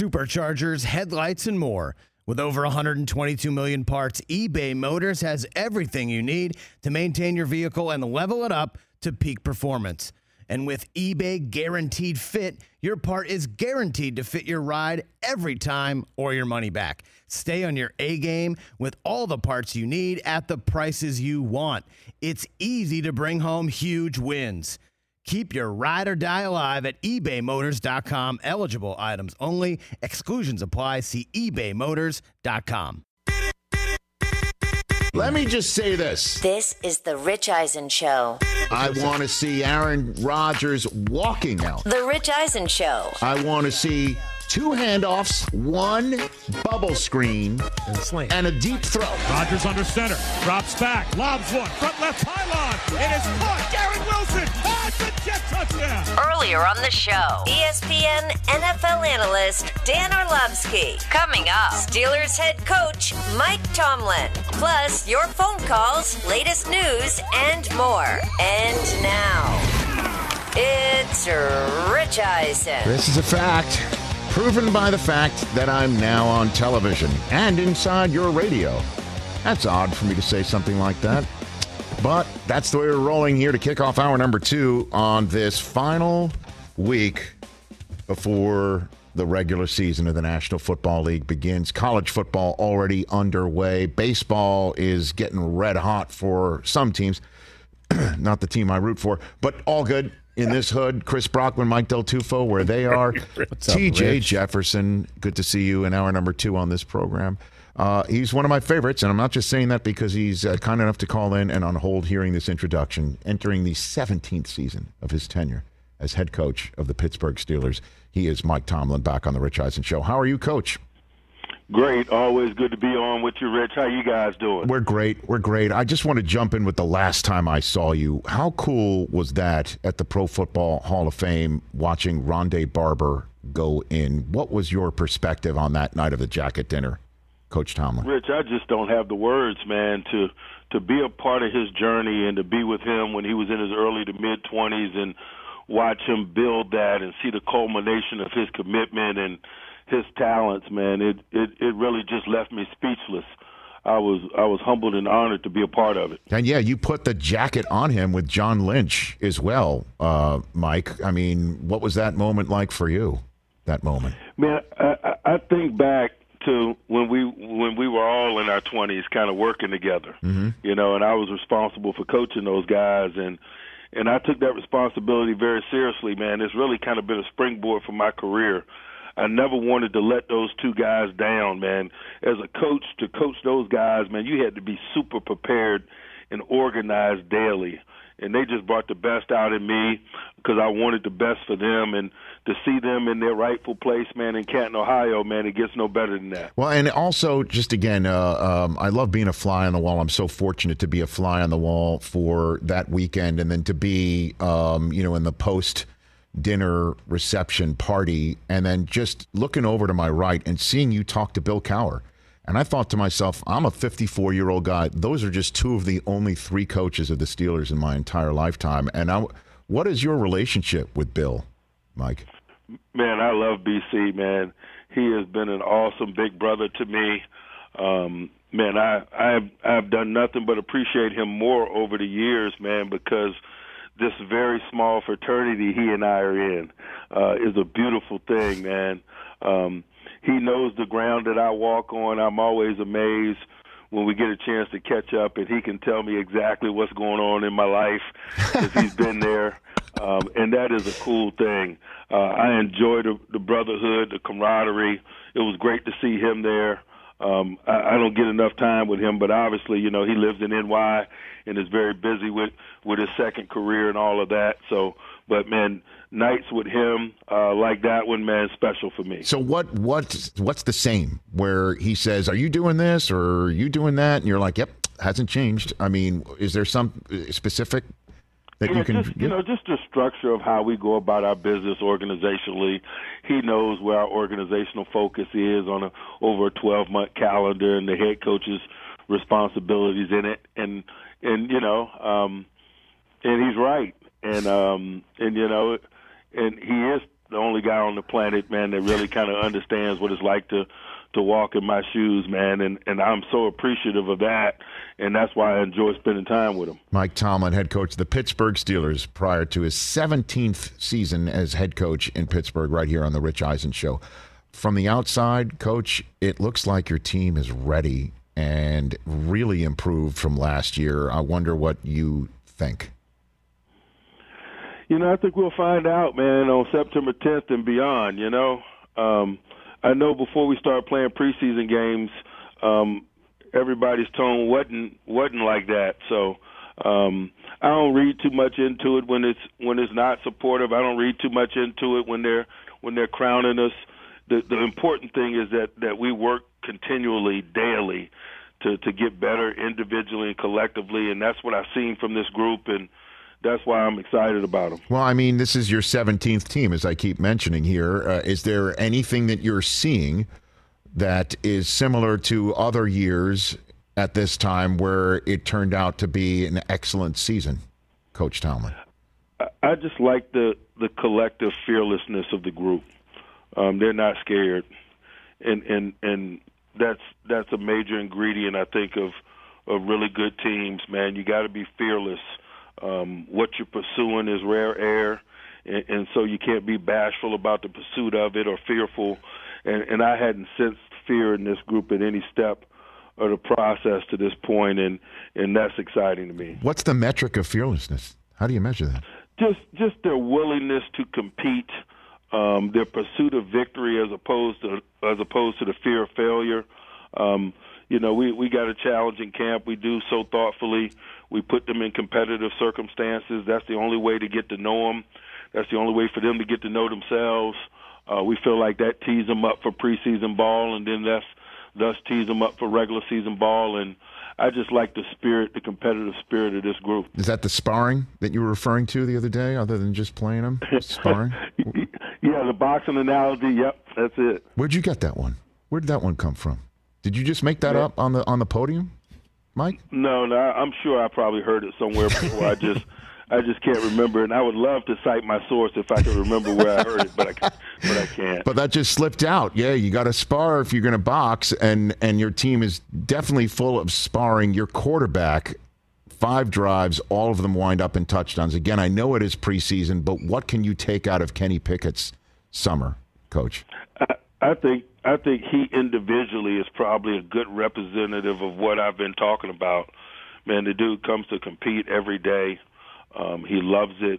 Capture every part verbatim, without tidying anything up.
superchargers, headlights, and more. With over one hundred twenty-two million parts, eBay Motors has everything you need to maintain your vehicle and level it up to peak performance. And with eBay Guaranteed Fit, your part is guaranteed to fit your ride every time or your money back. Stay on your A-game with all the parts you need at the prices you want. It's easy to bring home huge wins. Keep your ride or die alive at ebay motors dot com. Eligible items only. Exclusions apply. See ebay motors dot com. Let me just say this. This is the Rich Eisen Show. I want to see Aaron Rodgers walking out. The Rich Eisen Show. I want to see two handoffs, one bubble screen, and, slant. and a deep throw. Rodgers under center, drops back, lobs one, front left pylon. It is caught. Garrett Wilson. Ah, it's a jet touchdown. Earlier on the show, E S P N N F L analyst Dan Orlovsky. Coming up, Steelers head coach Mike Tomlin. Plus, your phone calls, latest news, and more. And now, it's Rich Eisen. This is a fact. Proven by the fact that I'm now on television and inside your radio. That's odd for me to say something like that. But that's the way we're rolling here to kick off hour number two on this final week before the regular season of the National Football League begins. College football already underway. Baseball is getting red hot for some teams. Not the team I root for, but all good. In this hood, Chris Brockman, Mike Del Tufo, where they are. T J Jefferson, good to see you in hour number two on this program. Uh, he's one of my favorites, and I'm not just saying that because he's uh, kind enough to call in and on hold hearing this introduction, entering the seventeenth season of his tenure as head coach of the Pittsburgh Steelers. He is Mike Tomlin, back on the Rich Eisen Show. How are you, Coach? Great. Always good to be on with you, Rich. How you guys doing? We're great. We're great. I just want to jump in with the last time I saw you. How cool was that at the Pro Football Hall of Fame watching Rondé Barber go in? What was your perspective on that night of the jacket dinner, Coach Tomlin? Rich, I just don't have the words, man, to to be a part of his journey and to be with him when he was in his early to mid-twenties and watch him build that and see the culmination of his commitment and his talents, man. It, it it really just left me speechless. I was I was humbled and honored to be a part of it. And yeah, you put the jacket on him with John Lynch as well, uh, Mike. I mean, what was that moment like for you? That moment, man. I, I think back to when we when we were all in our twenties, kind of working together. Mm-hmm. You know, and I was responsible for coaching those guys, and and I took that responsibility very seriously, man. It's really kind of been a springboard for my career. I never wanted to let those two guys down, man. As a coach, to coach those guys, man, you had to be super prepared and organized daily. And they just brought the best out in me because I wanted the best for them. And to see them in their rightful place, man, in Canton, Ohio, man, it gets no better than that. Well, and also, just again, uh, um, I love being a fly on the wall. I'm so fortunate to be a fly on the wall for that weekend and then to be, um, you know, in the post dinner reception party, and then just looking over to my right and seeing you talk to Bill Cowher. And I thought to myself, I'm a fifty-four-year-old guy. Those are just two of the only three coaches of the Steelers in my entire lifetime. And I, what is your relationship with Bill, Mike? Man, I love B C, man. He has been an awesome big brother to me. Um, man, I, I've, I've done nothing but appreciate him more over the years, man, because this very small fraternity he and I are in uh, is a beautiful thing, man. Um, he knows the ground that I walk on. I'm always amazed when we get a chance to catch up, and he can tell me exactly what's going on in my life because he's been there, um, and that is a cool thing. Uh, I enjoy the, the brotherhood, the camaraderie. It was great to see him there. Um, I, I don't get enough time with him, but obviously, you know, he lives in N Y and is very busy with, with his second career and all of that. So, but man, nights with him uh, like that one, man, special for me. So what what what's the same where he says, "Are you doing this or are you doing that?" And you're like, "Yep, hasn't changed." I mean, is there some specific that yeah, you can, just, you know, just the structure of how we go about our business organizationally. He knows where our organizational focus is on a over a twelve-month calendar and the head coach's responsibilities in it, and and you know, um, and he's right, and um, and you know, and he is the only guy on the planet, man, that really kind of understands what it's like to to walk in my shoes, man, and, and I'm so appreciative of that, and that's why I enjoy spending time with him. Mike Tomlin, head coach of the Pittsburgh Steelers, prior to his seventeenth season as head coach in Pittsburgh, right here on the Rich Eisen Show. From the outside, Coach, it looks like your team is ready and really improved from last year. I wonder what you think. You know, I think we'll find out, man, on September tenth and beyond, you know. Um, I know before we start playing preseason games, um, everybody's tone wasn't wasn't like that. So um, I don't read too much into it when it's when it's not supportive. I don't read too much into it when they're when they're crowning us. The the important thing is that, that we work continually, daily, to, to get better individually and collectively, and that's what I've seen from this group, and that's why I'm excited about them. Well, I mean, this is your seventeenth team, as I keep mentioning here. Uh, is there anything that you're seeing that is similar to other years at this time where it turned out to be an excellent season, Coach Tomlin? I just like the, the collective fearlessness of the group. Um, they're not scared, and and and that's that's a major ingredient, I think, of of really good teams. Man, you got to be fearless. Um, what you're pursuing is rare air, and, and so you can't be bashful about the pursuit of it or fearful. And, and I hadn't sensed fear in this group at any step of the process to this point, and, and that's exciting to me. What's the metric of fearlessness? How do you measure that? Just just their willingness to compete, um, their pursuit of victory as opposed to as opposed to the fear of failure. Um, you know, we, we got a challenging camp. We do so thoughtfully. We put them in competitive circumstances. That's the only way to get to know them. That's the only way for them to get to know themselves. Uh, we feel like that tees them up for preseason ball, and then that's thus tees them up for regular season ball. And I just like the spirit, the competitive spirit of this group. Is that the sparring that you were referring to the other day, other than just playing them? Sparring? Yeah, the boxing analogy. Yep, that's it. Where'd you get that one? Where did that one come from? Did you just make that yeah. up on the on the podium, Mike? No, no. I'm sure I probably heard it somewhere before. I just, I just can't remember. And I would love to cite my source if I could remember where I heard it, but I, but I can't. But that just slipped out. Yeah, you got to spar if you're going to box, and and your team is definitely full of sparring. Your quarterback, five drives, all of them wind up in touchdowns. Again, I know it is preseason, but what can you take out of Kenny Pickett's summer, Coach? I, I think. I think he individually is probably a good representative of what I've been talking about. Man, the dude comes to compete every day. Um, he loves it.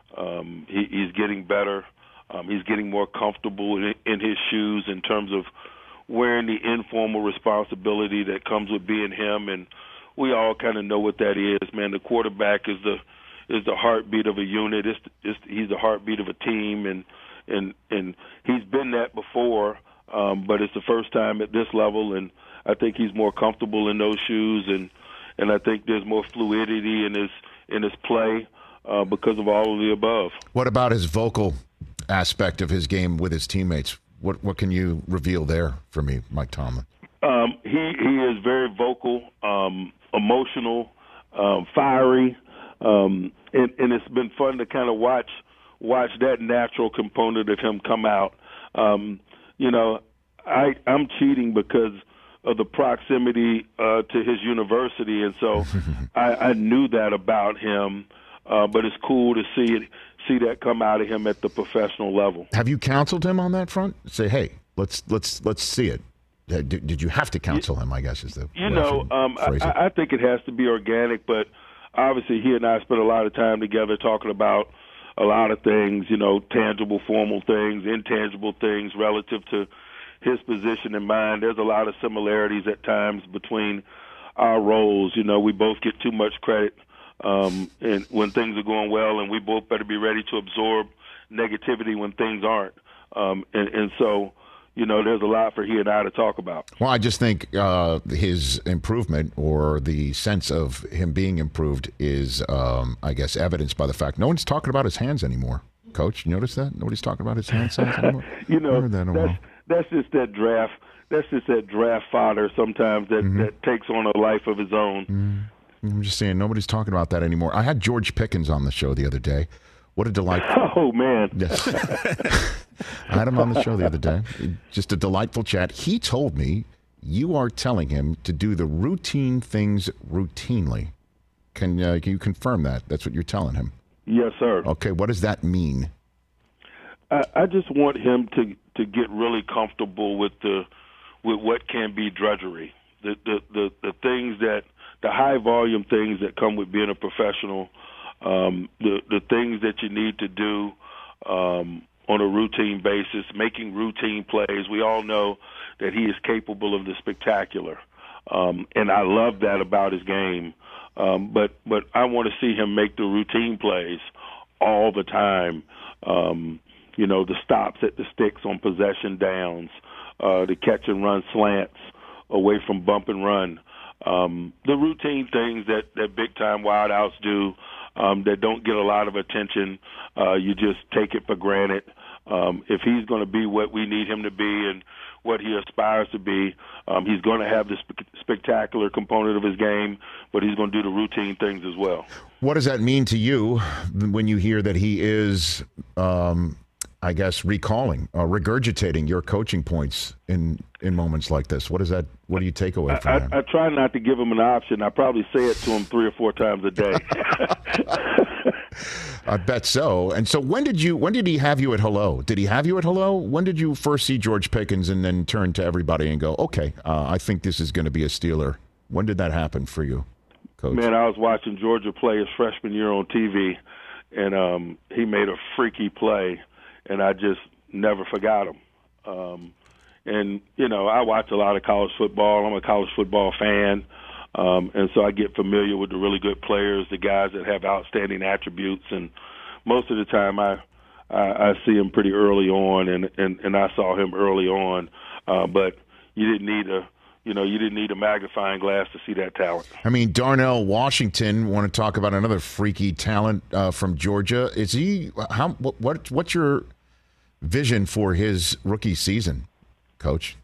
Um, he, he's getting better. Um, he's getting more comfortable in, in his shoes in terms of wearing the informal responsibility that comes with being him. And we all kind of know what that is, man. The quarterback is the is the heartbeat of a unit. It's, it's, he's the heartbeat of a team, and and and he's been that before. Um, but it's the first time at this level, and I think he's more comfortable in those shoes, and, and I think there's more fluidity in his in his play uh, because of all of the above. What about his vocal aspect of his game with his teammates? What what can you reveal there for me, Mike Tomlin? Um, he he is very vocal, um, emotional, um, fiery, um, and, and it's been fun to kind of watch watch that natural component of him come out. Um, You know, I, I'm cheating because of the proximity uh, to his university, and so I, I knew that about him. Uh, but it's cool to see it, see that come out of him at the professional level. Have you counseled him on that front? Say, hey, let's let's let's see it. Did, did you have to counsel him? I guess is the you know. Um, I, I think it has to be organic, but obviously he and I spent a lot of time together talking about a lot of things, you know, tangible, formal things, intangible things relative to his position and mine. There's a lot of similarities at times between our roles. You know, we both get too much credit um, and when things are going well, and we both better be ready to absorb negativity when things aren't. Um, and, and so, you know, there's a lot for he and I to talk about. Well, I just think uh, his improvement, or the sense of him being improved, is, um, I guess, evidenced by the fact no one's talking about his hands anymore. Coach, you notice that? Nobody's talking about his hand size anymore? you know, that that's, that's just that draft. That's just that draft fodder sometimes that, mm-hmm. that takes on a life of his own. Mm-hmm. I'm just saying, nobody's talking about that anymore. I had George Pickens on the show the other day. What a delight. Oh, man. Yes. I had him on the show the other day. Just a delightful chat. He told me you are telling him to do the routine things routinely. Can, uh, can you confirm that? That's what you're telling him. Yes, sir. Okay, what does that mean? I, I just want him to, to get really comfortable with the with what can be drudgery, the, the, the, the things that, the high volume things that come with being a professional, um, the, the things that you need to do um, on a routine basis, making routine plays. We all know that he is capable of the spectacular, um, and I love that about his game. Um, but but I want to see him make the routine plays all the time. Um, you know, the stops at the sticks on possession downs, uh, the catch and run slants away from bump and run. Um, the routine things that, that big-time wideouts do um, that don't get a lot of attention, uh, you just take it for granted. Um, if he's going to be what we need him to be and what he aspires to be, um, he's going to have the spe- spectacular component of his game, but he's going to do the routine things as well. What does that mean to you when you hear that he is, um, I guess, recalling, uh, regurgitating your coaching points in, in moments like this? What does that? What do you take away from I, that? I, I try not to give him an option. I probably say it to him three or four times a day. I bet so. And so when did you, when did he have you at hello? Did he have you at hello? When did you first see George Pickens and then turn to everybody and go, okay, uh, I think this is going to be a Steeler? When did that happen for you, Coach? Man, I was watching Georgia play his freshman year on T V, and um, he made a freaky play, and I just never forgot him. Um, and, you know, I watch a lot of college football. I'm a college football fan. Um, and so I get familiar with the really good players, the guys that have outstanding attributes, and most of the time I I, I see him pretty early on, and, and, and I saw him early on. Uh, but you didn't need a you know you didn't need a magnifying glass to see that talent. I mean, Darnell Washington. Want to talk about another freaky talent uh, from Georgia? Is he? How? What, what? What's your vision for his rookie season, Coach?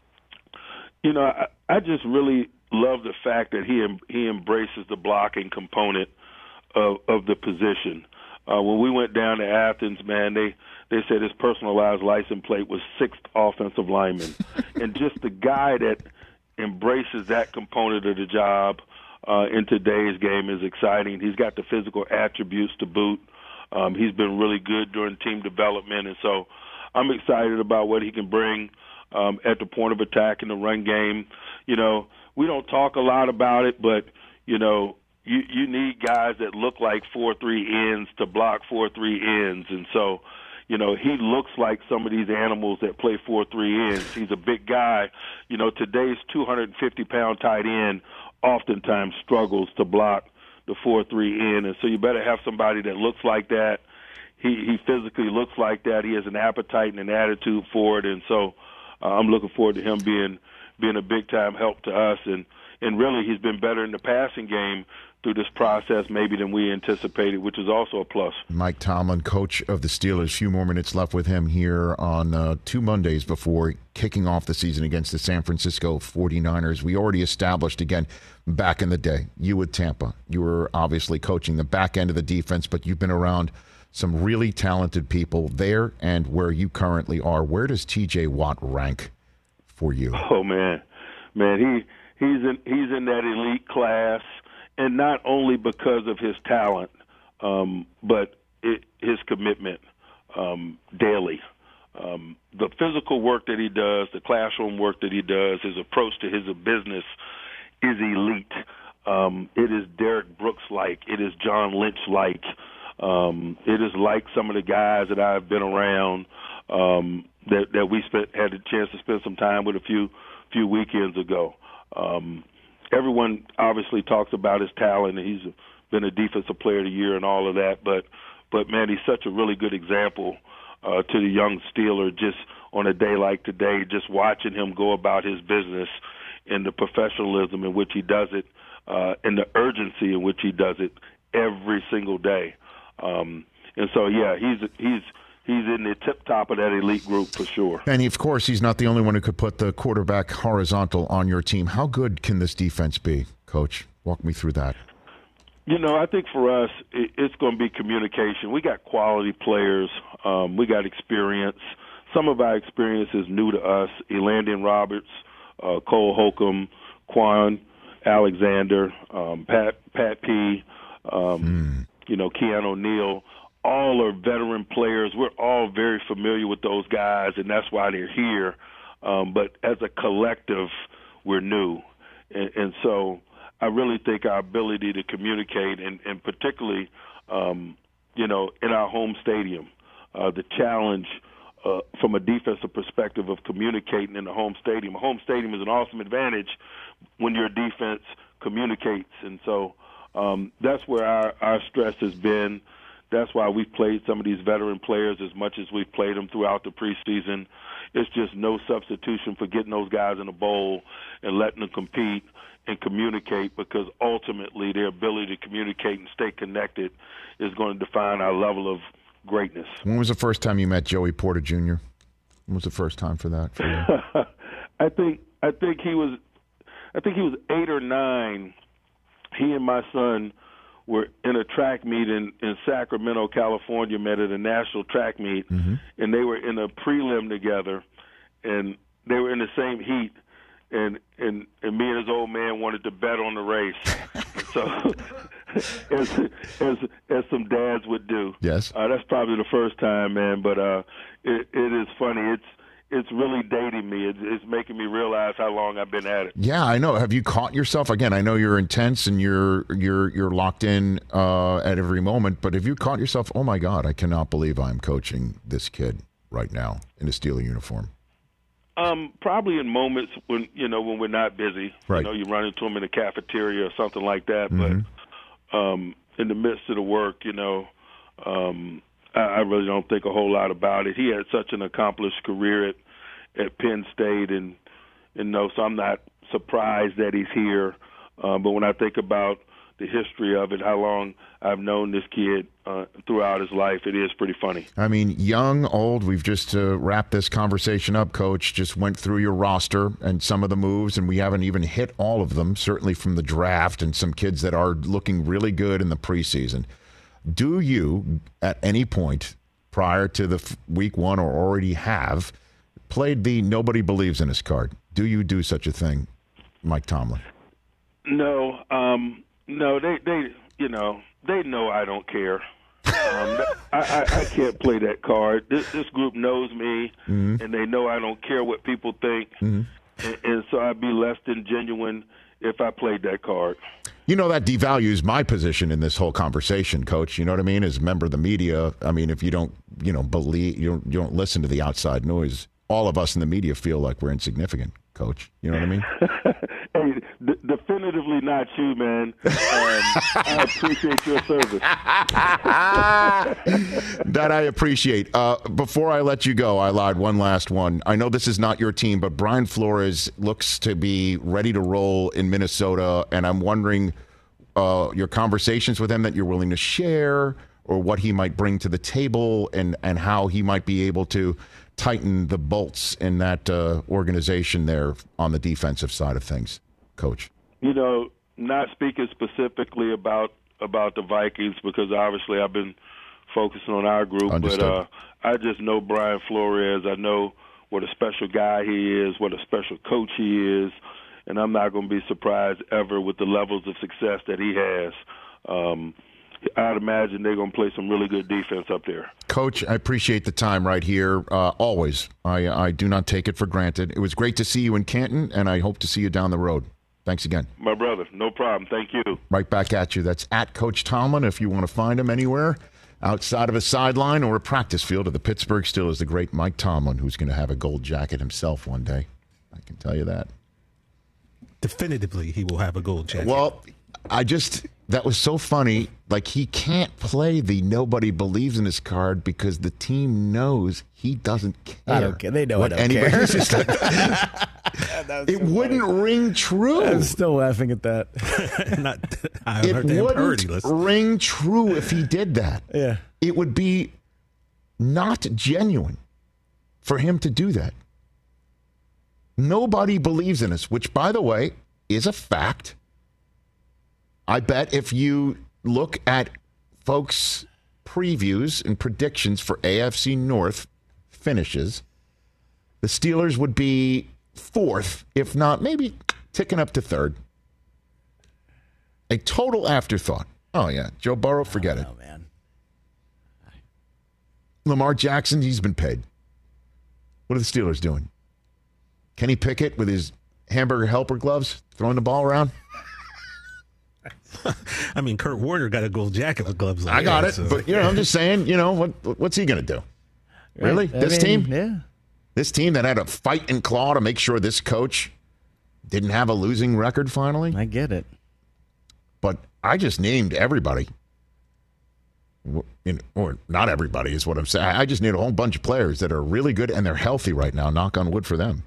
You know, I, I just really love the fact that he he embraces the blocking component of, of the position. Uh, when we went down to Athens, man, they, they said his personalized license plate was sixth offensive lineman. And just the guy that embraces that component of the job uh, in today's game is exciting. He's got the physical attributes to boot. Um, he's been really good during team development, and so I'm excited about what he can bring um, at the point of attack in the run game. You know, we don't talk a lot about it, but, you know, you, you need guys that look like four three ends to block four three ends. And so, you know, he looks like some of these animals that play four three ends. He's a big guy. You know, today's two hundred fifty pound tight end oftentimes struggles to block the four three end. And so you better have somebody that looks like that. He, he physically looks like that. He has an appetite and an attitude for it. And so uh, I'm looking forward to him being being a big-time help to us. And, and really, he's been better in the passing game through this process maybe than we anticipated, which is also a plus. Mike Tomlin, coach of the Steelers. A few more minutes left with him here on uh, two Mondays before kicking off the season against the San Francisco forty-niners. We already established, again, back in the day, you with Tampa. You were obviously coaching the back end of the defense, but you've been around some really talented people there and where you currently are. Where does T J Watt rank for you? Oh, man. Man, he he's in, he's in that elite class. And not only because of his talent, um, but it, his commitment um, daily. Um, the physical work that he does, the classroom work that he does, his approach to his business is elite. Um, it is Derek Brooks-like. It is John Lynch-like. Um, it is like some of the guys that I've been around um, that, that we spent, had a chance to spend some time with a few few weekends ago. Um, Everyone obviously talks about his talent, and he's been a defensive player of the year and all of that. But, but man, he's such a really good example uh, to the young Steeler just on a day like today, just watching him go about his business and the professionalism in which he does it uh, and the urgency in which he does it every single day. Um, and so, yeah, he's he's – He's in the tip top of that elite group for sure. And, of course, he's not the only one who could put the quarterback horizontal on your team. How good can this defense be, Coach? Walk me through that. You know, I think for us, it, it's going to be communication. We got quality players. Um, we got experience. Some of our experience is new to us. Elandon Roberts, uh, Cole Holcomb, Quan Alexander, um, Pat Pat P, um, mm. you know, Keanu O'Neal. All are veteran players. We're all very familiar with those guys, and that's why they're here. Um, but as a collective, we're new. And, and so I really think our ability to communicate, and, and particularly, um, you know, in our home stadium, uh, the challenge uh, from a defensive perspective of communicating in the home stadium. A home stadium is an awesome advantage when your defense communicates. And so um, that's where our, our stress has been. That's why we've played some of these veteran players as much as we've played them throughout the preseason. It's just no substitution for getting those guys in a bowl and letting them compete and communicate, because ultimately their ability to communicate and stay connected is going to define our level of greatness. When was the first time you met Joey Porter Junior? When was the first time for that for you? I think I think he was I think he was eight or nine. He and my son were in a track meet in, in Sacramento, California, met at a national track meet, mm-hmm. and they were in a prelim together, and they were in the same heat, and and, and me and his old man wanted to bet on the race. So, as, as as some dads would do. Yes. Uh, that's probably the first time, man, but uh, it, it is funny. It's It's really dating me. It's, it's making me realize how long I've been at it. Yeah, I know. Have you caught yourself? Again, I know you're intense and you're you're you're locked in uh, at every moment. But have you caught yourself? Oh my God, I cannot believe I'm coaching this kid right now in a Steeler uniform. Um, probably in moments when you know when we're not busy. Right. You know, you run into him in the cafeteria or something like that. Mm-hmm. But um, in the midst of the work, you know. Um, I really don't think a whole lot about it. He had such an accomplished career at, at Penn State, and and no, so I'm not surprised that he's here. Um, but when I think about the history of it, how long I've known this kid uh, throughout his life, it is pretty funny. I mean, young, old, we've just uh, wrapped this conversation up, Coach, just went through your roster and some of the moves, and we haven't even hit all of them, certainly from the draft and some kids that are looking really good in the preseason. Do you, at any point prior to the f- week one or already have, played the nobody believes in us card? Do you do such a thing, Mike Tomlin? No, um, no, they, they, you know, they know I don't care. Um, I, I, I can't play that card. This, this group knows me, mm-hmm. and they know I don't care what people think, mm-hmm. and, and so I'd be less than genuine if I played that card. You know, that devalues my position in this whole conversation, Coach. You know what I mean? As a member of the media, I mean, if you don't, you know, believe, you don't, you don't listen to the outside noise, all of us in the media feel like we're insignificant, Coach. You know what I mean? Hey, d- definitively not you, man. Um, I appreciate your service. That I appreciate. Uh, before I let you go, I lied. One last one. I know this is not your team, but Brian Flores looks to be ready to roll in Minnesota, and I'm wondering uh, your conversations with him that you're willing to share, or what he might bring to the table, and, and how he might be able to tighten the bolts in that uh, organization there on the defensive side of things, Coach. You know, not speaking specifically about about the Vikings, because obviously I've been focusing on our group. Understood. But uh, I just know Brian Flores. I know what a special guy he is, what a special coach he is, and I'm not going to be surprised ever with the levels of success that he has. Um, I'd imagine they're going to play some really good defense up there. Coach, I appreciate the time right here. Uh, always. I, I do not take it for granted. It was great to see you in Canton, and I hope to see you down the road. Thanks again. My brother, no problem. Thank you. Right back at you. That's at Coach Tomlin if you want to find him anywhere outside of a sideline or a practice field of the Pittsburgh Steelers, the great Mike Tomlin, who's going to have a gold jacket himself one day. I can tell you that. Definitively, he will have a gold jacket. Well, I just... That was so funny. Like, he can't play the nobody believes in his card because the team knows he doesn't care. I don't care. They know what I don't anybody care. Just like, it so wouldn't funny. Ring true. I'm still laughing at that. Not, I it heard the wouldn't list. ring true if he did that. Yeah. It would be not genuine for him to do that. Nobody believes in us, which, by the way, is a fact. I bet if you look at folks' previews and predictions for A F C North finishes, the Steelers would be fourth, if not maybe ticking up to third. A total afterthought. Oh, yeah. Joe Burrow, forget it. Oh, man. Lamar Jackson, he's been paid. What are the Steelers doing? Kenny Pickett with his hamburger helper gloves throwing the ball around? I mean, Kurt Warner got a gold jacket with gloves on. I got yeah, it. So. But, you know, I'm just saying, you know, what what's he going to do? Really? I this mean, team? Yeah. This team that had to fight and claw to make sure this coach didn't have a losing record finally? I get it. But I just named everybody. You know, or not everybody is what I'm saying. I just need a whole bunch of players that are really good and they're healthy right now. Knock on wood for them.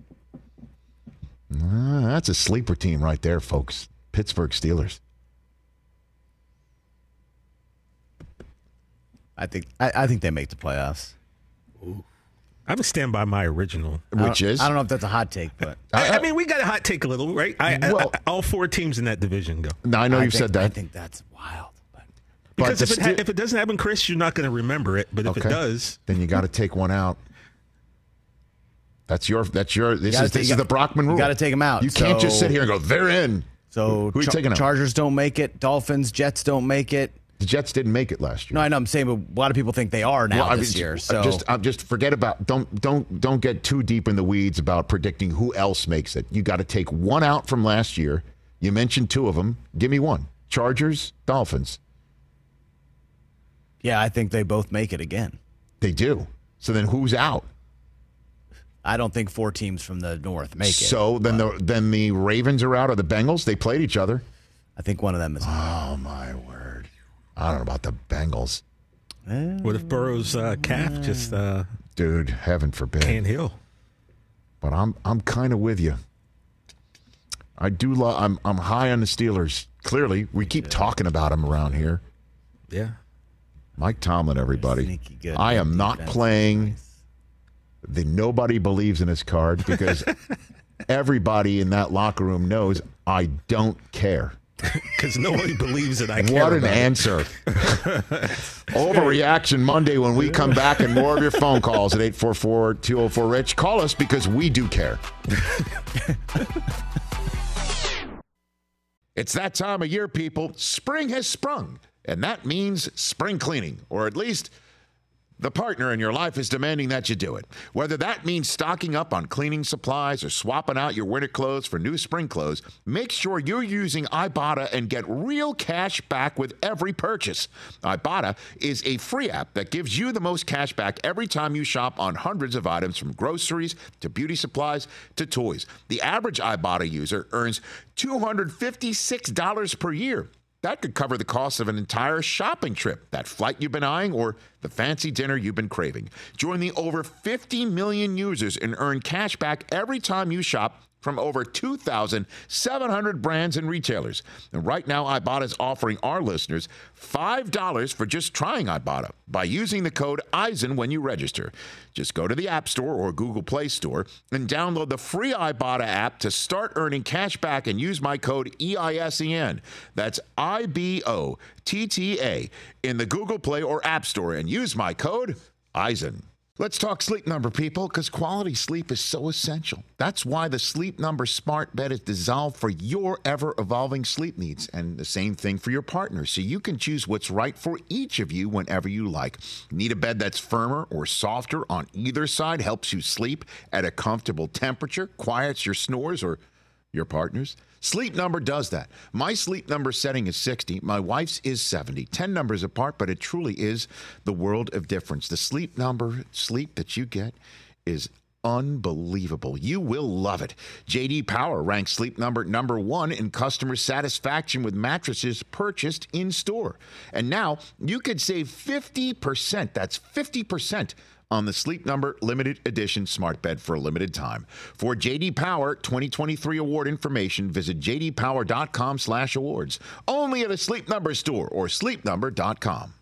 Uh, that's a sleeper team right there, folks. Pittsburgh Steelers. I think I, I think they make the playoffs. Ooh. I would stand by my original. Which I is? I don't know if that's a hot take, but I, I mean, we got a hot take a little, right? I, Well- I, I, all four teams in that division go. No, I know I you've think, said that. I think that's wild. But Because But if it, the ha- Ste- if it doesn't happen, Chris, you're not going to remember it. But if Okay. it does, then you got to take one out. That's your. That's your. This gotta is take- this you is the got- Brockman rule. you gotta take them out, You can't just so- sit here and go, they're in. so Who are you Char- taking out? Chargers don't make it. Dolphins, Jets don't make it. The Jets didn't make it last year. No, I know. I'm saying, but a lot of people think they are now Well, I this mean, year. uh, So just, uh, just forget about. Don't, don't, don't get too deep in the weeds about predicting who else makes it. You got to take one out from last year. You mentioned two of them. Give me one. Chargers, Dolphins. yeah, I think they both make it again. They do. So then who's out? I don't think four teams from the North make it. So then the then the Ravens are out, or the Bengals. They played each other. I think one of them is. Oh my word! I don't know about the Bengals, what if Burrow's uh, calf just uh, dude. Heaven forbid. can't heal? But I'm I'm kind of with you. I do love. I'm I'm high on the Steelers. Clearly, we keep talking about them around here. Yeah. Mike Tomlin, everybody. Sneaky good I am not defense. playing the nobody believes in his card because everybody in that locker room knows I don't care. Because nobody believes that I care What an about it. answer. Overreaction Monday when we come back, and more of your phone calls at eight four four, two oh four, RICH. Call us because we do care. It's that time of year, people. Spring has sprung, and that means spring cleaning, or at least the partner in your life is demanding that you do it. Whether that means stocking up on cleaning supplies or swapping out your winter clothes for new spring clothes, make sure you're using Ibotta and get real cash back with every purchase. Ibotta is a free app that gives you the most cash back every time you shop on hundreds of items, from groceries to beauty supplies to toys. The average Ibotta user earns two hundred fifty-six dollars per year. That could cover the cost of an entire shopping trip, that flight you've been eyeing, or the fancy dinner you've been craving. Join the over fifty million users and earn cash back every time you shop from over two thousand seven hundred brands and retailers. And right now, Ibotta is offering our listeners five dollars for just trying Ibotta by using the code Eisen when you register. Just go to the App Store or Google Play Store and download the free Ibotta app to start earning cash back and use my code E I S E N. That's I B O T T A in the Google Play or App Store and use my code Eisen. Let's talk Sleep Number, people, because quality sleep is so essential. That's why the Sleep Number smart bed is designed for your ever-evolving sleep needs, and the same thing for your partner, so you can choose what's right for each of you whenever you like. Need a bed that's firmer or softer on either side, helps you sleep at a comfortable temperature, quiets your snores or your partner's? Sleep Number does that. My Sleep Number setting is sixty. My wife's is seventy. ten numbers apart, but it truly is the world of difference. The Sleep Number sleep that you get is unbelievable. You will love it. J D Power ranks Sleep Number number one in customer satisfaction with mattresses purchased in store. And now you could save fifty percent. That's fifty percent on the Sleep Number limited edition smart bed for a limited time. For J D Power twenty twenty-three award information, visit j d power dot com slash awards. Only at a Sleep Number store or sleep number dot com.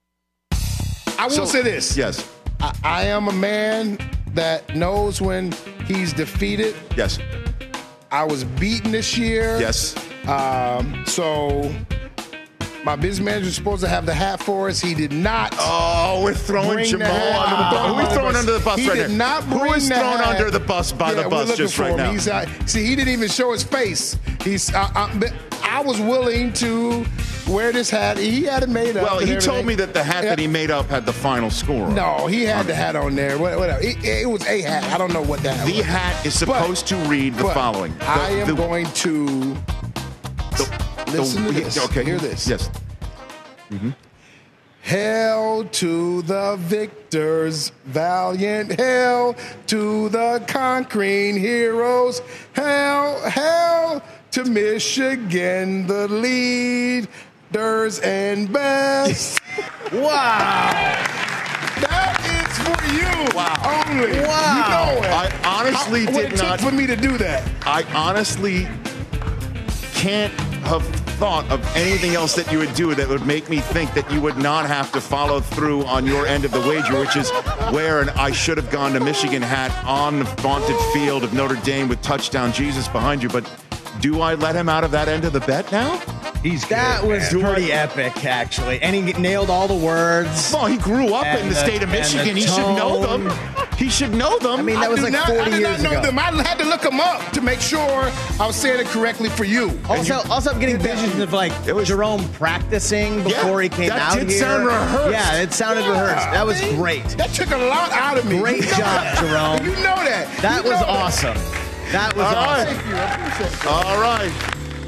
I will So- say this. Yes. I, I am a man that knows when he's defeated. Yes. I was beaten this year. Yes. Um, so My business manager was supposed to have the hat for us. He did not. Oh, we're throwing Jamal under the bus. We're throwing under the bus he right did now. Not bring Who is the thrown hat. under the bus by yeah, the bus just right him. now? He's out. See, he didn't even show his face. He's. I, I, I was willing to wear this hat. He had it made up. Well, he everything. told me that the hat yeah. that he made up had the final score. No, he had the hat on there. What, whatever. It, it was a hat. I don't know what that The was. hat is supposed but, to read the following. The, I am the, going to the, listen the, to this. Okay. Hear this. Yes. Mm-hmm. Hail to the victors, valiant hail to the conquering heroes. Hail, hail to Michigan, the leaders and best. Wow. That is for you Wow. only. Wow. You know it. I honestly How, did what it not. took for me to do that. I honestly can't have thought of anything else that you would do that would make me think that you would not have to follow through on your end of the wager, which is wear an I should have gone to Michigan hat on the vaunted field of Notre Dame with touchdown Jesus behind you. But do I let him out of that end of the bet now? He's that good, was man. pretty epic, actually, and he nailed all the words. Well, he grew up in the, the state of Michigan. He should know them. He should know them. I mean, that I was like not, forty I did years not know ago. Them. I had to look them up to make sure I was saying it correctly for you. Also, you, also, I'm getting visions of like it was Jerome practicing before yeah, he came that out did here. Sound rehearsed. Yeah, it sounded yeah, rehearsed. That was man. great. That took a lot out of me. Great you know job, that. Jerome. You know that. That you was know awesome. That, that was All awesome. Right. Thank you. I appreciate that. All right.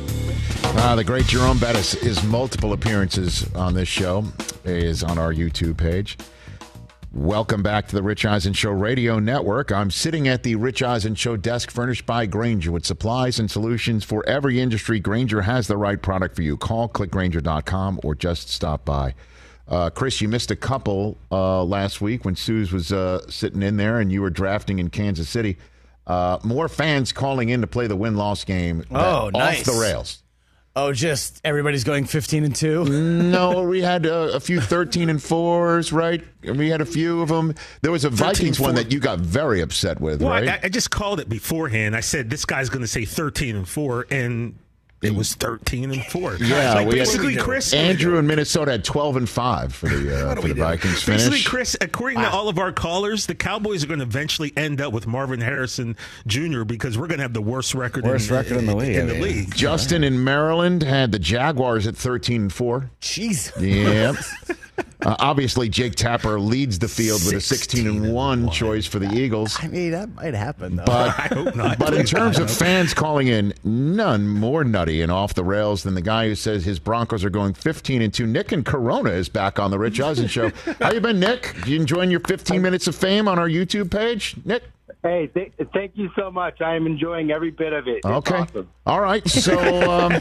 Uh, the great Jerome Bettis, his multiple appearances on this show is on our YouTube page. Welcome back to the Rich Eisen Show Radio Network. I'm sitting at the Rich Eisen Show desk furnished by Grainger with supplies and solutions for every industry. Grainger has the right product for you. Call click grainger dot com or just stop by. Uh, Chris, you missed a couple uh, last week when Suze was uh, sitting in there and you were drafting in Kansas City. Uh, more fans calling in to play the win-loss game. Oh, off nice. the rails. Oh, just everybody's going fifteen and two? No, we had uh, a few thirteen and fours, right? We had a few of them. There was a Vikings one that you got very upset with, well, right? I, I just called it beforehand. I said, this guy's going to say thirteen and four, and it was thirteen and four. Yeah, like we basically, had, Chris. Andrew in Minnesota had twelve and five for the uh, for the Vikings finish. Basically, Chris, according wow. to all of our callers, the Cowboys are going to eventually end up with Marvin Harrison Junior because we're going to have the worst record, worst in, record in, in the league. In the league. Justin in Maryland had the Jaguars at thirteen and four. Jeez. Yep. Uh, obviously, Jake Tapper leads the field with a sixteen and one choice for the Eagles. I mean, that might happen, though. But, I hope not. But in terms of fans calling in, none more nutty and off the rails than the guy who says his Broncos are going fifteen and two. Nick in Corona is back on the Rich Eisen Show. How you been, Nick? You enjoying your fifteen minutes of fame on our YouTube page, Nick? Hey, th- thank you so much. I am enjoying every bit of it. It's okay. Awesome. All right. So um,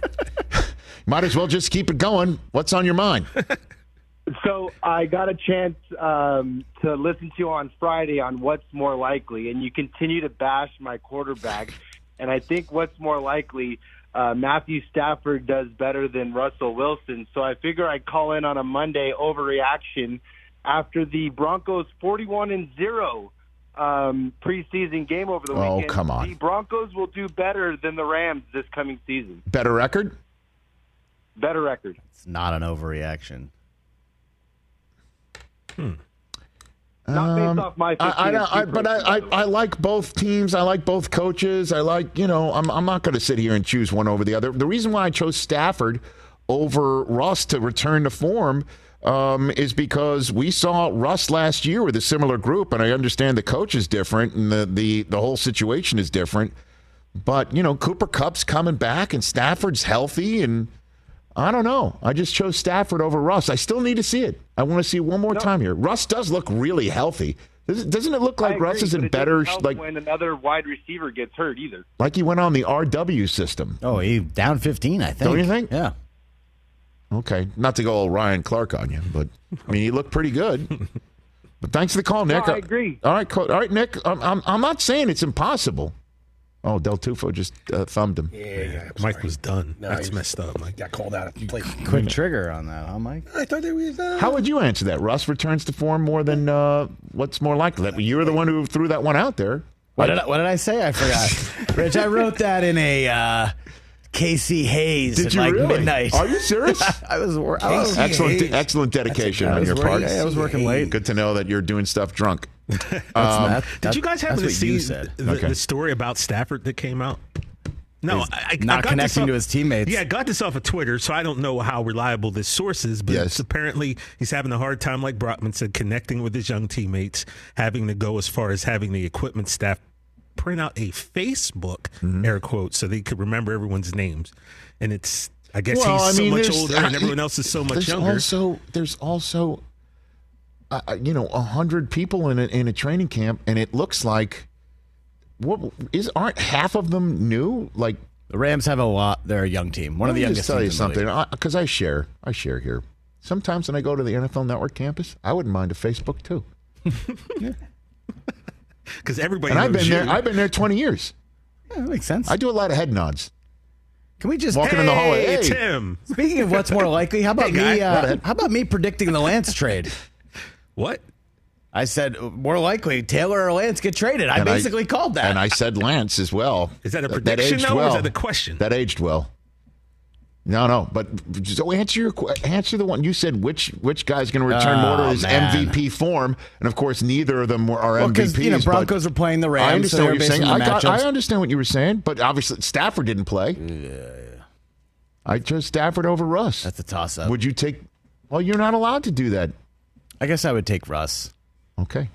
might as well just keep it going. What's on your mind? So I got a chance um, to listen to you on Friday on What's More Likely, and you continue to bash my quarterback. And I think what's more likely, uh, Matthew Stafford does better than Russell Wilson. So I figure I'd call in on a Monday overreaction after the Broncos' forty-one and zero um, preseason game over the oh, weekend. Oh, come on. The Broncos will do better than the Rams this coming season. Better record? Better record. It's not an overreaction. Hmm. Not based um, off my I, I, I, but I, I, I like both teams. I like both coaches. I like, you know, I'm, I'm not going to sit here and choose one over the other. The reason why I chose Stafford over Russ to return to form um, is because we saw Russ last year with a similar group, and I understand the coach is different and the, the, the whole situation is different. But, you know, Cooper Kupp's coming back and Stafford's healthy, and I don't know. I just chose Stafford over Russ. I still need to see it. I want to see it one more no. time here. Russ does look really healthy. Doesn't it look like agree, Russ is in but it better help like when another wide receiver gets hurt either? Like he went on the R W system. Oh, he down fifteen, I think. Don't you think? Yeah. Okay, not to go all Ryan Clark on you, but I mean he looked pretty good. But thanks for the call, Nick. No, I agree. All right, all right, Nick. I'm I'm, I'm not saying it's impossible. Oh, Del Tufo just uh, thumbed him. Yeah, yeah Mike was done. No, That's messed up, Mike. Got called out. Quick Quick trigger on that, huh, Mike? I thought they were. Uh... How would you answer that? Russ returns to form more than uh, what's more likely? You were the one who threw that one out there. What did I, what did I say? I forgot. Rich, I wrote that in a uh, Casey Hayes Did at you like really? midnight. Are you serious? I was, wor- I was excellent, Hayes. excellent dedication I on was your working- part. I was working late. Good to know that you're doing stuff drunk. That's Um, not- Did that- you guys happen to that's what you see said. the, Okay. the story about Stafford that came out? No, He's I, I not I got connecting this off- to his teammates. Yeah, I got this off of Twitter, so I don't know how reliable this source is, but Yes. it's apparently he's having a hard time, like Brockman said, connecting with his young teammates, having to go as far as having the equipment staff print out a Facebook, Mm-hmm. air quotes, so they could remember everyone's names. And it's, I guess Well, he's I mean, so much there's- older and everyone else is so much there's younger. Also, there's also, uh, you know, a hundred people in a, in a training camp, and it looks like what is aren't half of them new? Like, The Rams have a lot. They're a young team. One of the let me youngest just tell you teams in the something, league. because I, I share, I share here. Sometimes when I go to the N F L Network campus, I wouldn't mind a Facebook too, Because everybody and I've knows been you. there. I've been there twenty years. Yeah, that makes sense. I do a lot of head nods. Can we just Walking in the hallway, Hey, hey. Tim. Speaking of what's more likely, how about Hey, guy. me? Go Uh, ahead. how about me predicting the Lance trade? What? I said more likely Taylor or Lance get traded. I And basically called that. and I said Lance as well. Is that a That- prediction, aged though, or is well. that the question? That aged well. No, no, but so answer your que- answer the one you said. Which which guy's going to return more to Oh, his man. M V P form? And of course, neither of them were are well, M V Ps. because you know but Broncos were playing the Rams. I understand so they what were you're saying. basing I, the got, matchups. I understand what you were saying, but obviously Stafford didn't play. Yeah, I chose Stafford over Russ. That's a toss-up. Would you take? Well, you're not allowed to do that. I guess I would take Russ. Okay.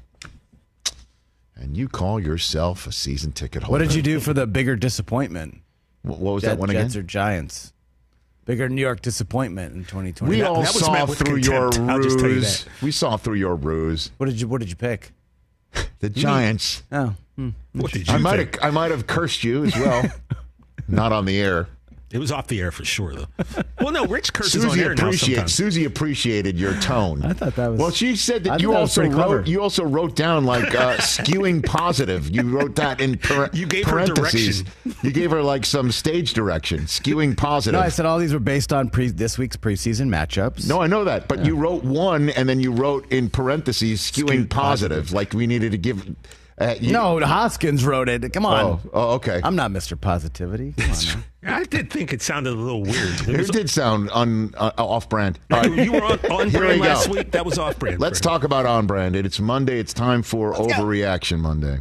And you call yourself a season ticket holder. What did you do for the bigger disappointment? What was Jet- that one again? Jets or Giants? Bigger New York disappointment in twenty twenty. We That- all that was saw met with through your contempt. I'll just tell you ruse. that. We saw through your ruse. What did you What did you pick? The Giants. Oh, hmm. What did you I might think? have I might have cursed you as well. Not on the air. It was off the air for sure, though. Well, no, Rich curses on Susie air now appreciate sometimes. Susie appreciated your tone. I thought that was. Well, she said I that you thought that was also pretty clever. wrote you also wrote down like uh, skewing positive. You wrote that in par- You gave her parentheses. direction. You gave her like some stage direction. Skewing positive. No, I said all these were based on pre- this week's preseason matchups. No, I know that, but you wrote one and then you wrote in parentheses skewing Skewed positive, positive. like we needed to give. Uh, you, no, Hoskins wrote it. Come on. Oh, oh, okay. I'm not Mister Positivity. Come on now. I did think it sounded a little weird. It It was, did sound un, uh, off-brand. All right. you were on, on Here we brand go. last week. That was off brand. Let's for him. talk about on-branded. It's Monday. It's time for Overreaction Monday.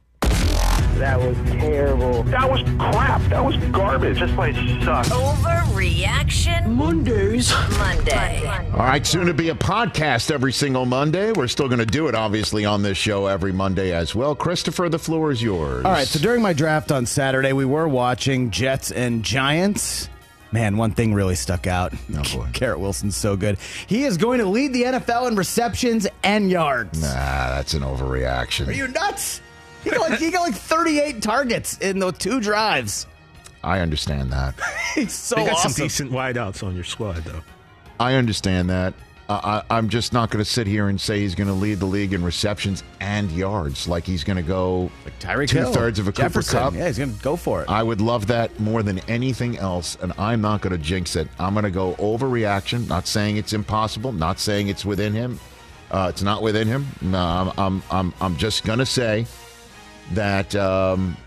That was terrible. That was crap. That was garbage. This place sucks. Overreaction Mondays. Monday. All right, soon to be a podcast every single Monday. We're still going to do it, obviously, on this show every Monday as well. Christopher, the floor is yours. All right, so during my draft on Saturday, we were watching Jets and Giants. Man, one thing really stuck out. Oh, boy. Garrett Wilson's so good. He is going to lead the N F L in receptions and yards. Nah, that's an overreaction. Are you nuts? He got, like, he got like thirty-eight targets in the two drives. I understand that. He's so They got awesome. some decent wideouts on your squad, though. I understand that. Uh, I, I'm just not going to sit here and say he's going to lead the league in receptions and yards, like he's going to go Like Tyreek Hill, two-thirds of a Jefferson. Cooper Kupp. Yeah, he's going to go for it. I would love that more than anything else, and I'm not going to jinx it. I'm going to go overreaction. Not saying it's impossible. Not saying it's within him. Uh, it's not within him. No, I'm I'm I'm, I'm just going to say that um,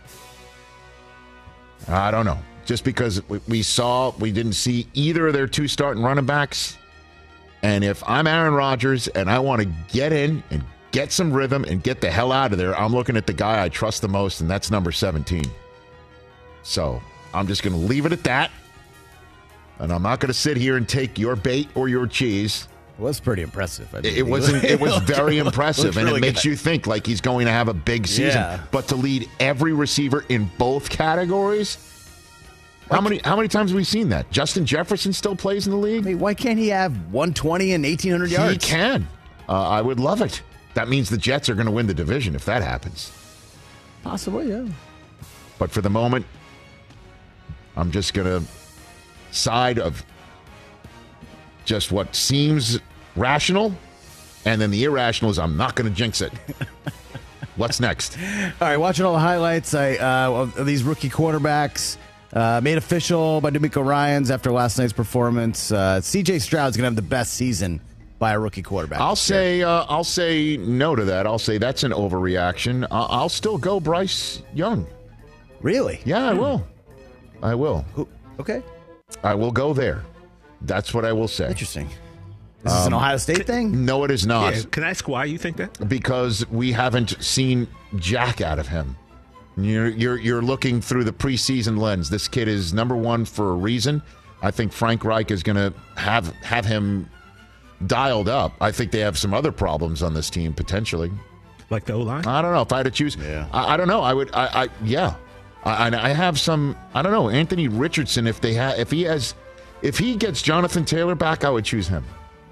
I don't know. Just because we, we saw we didn't see either of their two starting running backs, and if I'm Aaron Rodgers and I want to get in and get some rhythm and get the hell out of there, I'm looking at the guy I trust the most, and that's number seventeen. So I'm just going to leave it at that. And I'm not going to sit here and take your bait or your cheese. It was pretty impressive. I It, mean, it wasn't. It was very impressive, looked and really it makes good. you think like he's going to have a big season. Yeah. But to lead every receiver in both categories, how many how many times have we seen that? Justin Jefferson still plays in the league. I mean, why can't he have one twenty and eighteen hundred yards? He can. Uh, I would love it. That means the Jets are going to win the division if that happens. Possibly, yeah. But for the moment, I'm just going to side of just what seems rational, and then the irrational is I'm not going to jinx it. What's next? All right, watching all the highlights I, uh, of these rookie quarterbacks. Uh, made official by DeMeco Ryans after last night's performance. Uh, C J Stroud's going to have the best season by a rookie quarterback. I'll this year. say uh, I'll say no to that. I'll say that's an overreaction. I'll, I'll still go Bryce Young. Really? Yeah, I will. I will. Who, Okay. I will go there. That's what I will say. Interesting. Is this um, an Ohio State thing? No, it is not. Yeah, can I ask why you think that? Because we haven't seen jack out of him. You're, you're, you're looking through the preseason lens. This kid is number one for a reason. I think Frank Reich is going to have have him dialed up. I think they have some other problems on this team, potentially. Like the O-line? I don't know. If I had to choose, yeah. I, I don't know. I would, I, I yeah. I, I have some, I don't know, Anthony Richardson, if they ha, if he has, if he gets Jonathan Taylor back, I would choose him.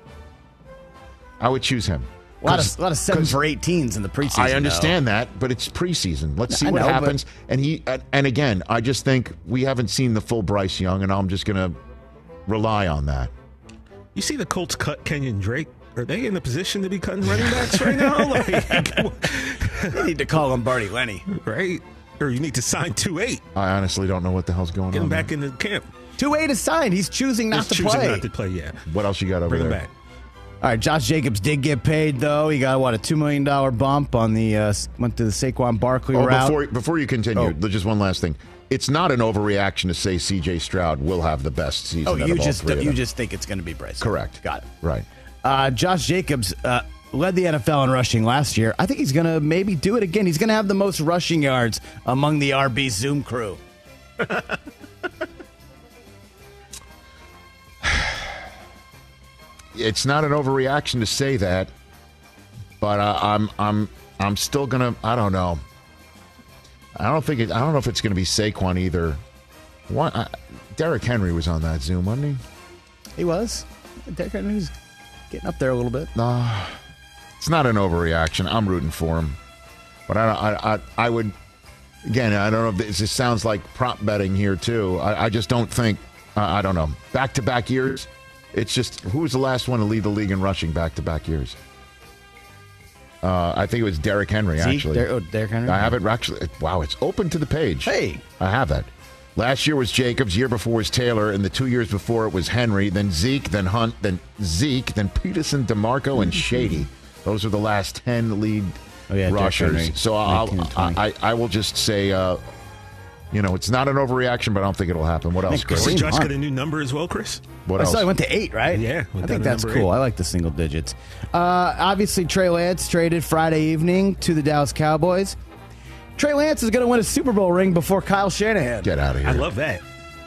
I would choose him. A lot of, a lot of seven for eighteens in the preseason. I understand though. that, but it's preseason. Let's see I what know, happens. But... And he, and again, I just think we haven't seen the full Bryce Young, and I'm just going to rely on that. You see the Colts cut Kenyon Drake? Are they in a position to be cutting running backs right now? Like, they need to call Lombardi Lenny, right? Or you need to sign two eight. I honestly don't know what the hell's going Get on. Get him back there. into camp. two eight is signed. He's choosing not He's to choosing play. not to play, yeah. What else you got over Bring there? Him back. All right, Josh Jacobs did get paid, though. He got, what, a two million dollars bump on the, uh, went to the Saquon Barkley oh, route. Before, before you continue, oh. just one last thing. It's not an overreaction to say C J Stroud will have the best season Oh, out you of all just three of you them. just think it's going to be Bryce. Correct. Got it. Right. Uh, Josh Jacobs uh, led the N F L in rushing last year. I think he's going to maybe do it again. He's going to have the most rushing yards among the R B Zoom crew. It's not an overreaction to say that, but uh, I'm I'm I'm still gonna. I don't know. I don't think it, I don't know if it's gonna be Saquon either. What? I, Derrick Henry was on that Zoom, wasn't he? He was. Derrick Henry was getting up there a little bit. No, uh, it's not an overreaction. I'm rooting for him, but I I I, I would. Again, I don't know if this, this sounds like prop betting here too. I, I just don't think. Uh, I don't know. Back to back years. It's just, who was the last one to lead the league in rushing back-to-back years? Uh, I think it was Derrick Henry, Zeke? actually. Der- oh, Derrick Henry? I have it actually. Wow, it's open to the page. Hey. I have that. Last year was Jacobs. Year before was Taylor. And the two years before it was Henry. Then Zeke. Then Hunt. Then Zeke. Then Peterson, DeMarco, and Shady. Those are the last ten lead oh, yeah, rushers. So I'll, I, I, I will just say... Uh, You know, it's not an overreaction, but I don't think it'll happen. What else, Chris? Did Josh get a new number as well, Chris? What I else? saw he went to eight, right? Yeah. I think that's cool. Eight. I like the single digits. Uh, obviously, Trey Lance traded Friday evening to the Dallas Cowboys. Trey Lance is going to win a Super Bowl ring before Kyle Shanahan. Get out of here. I love that.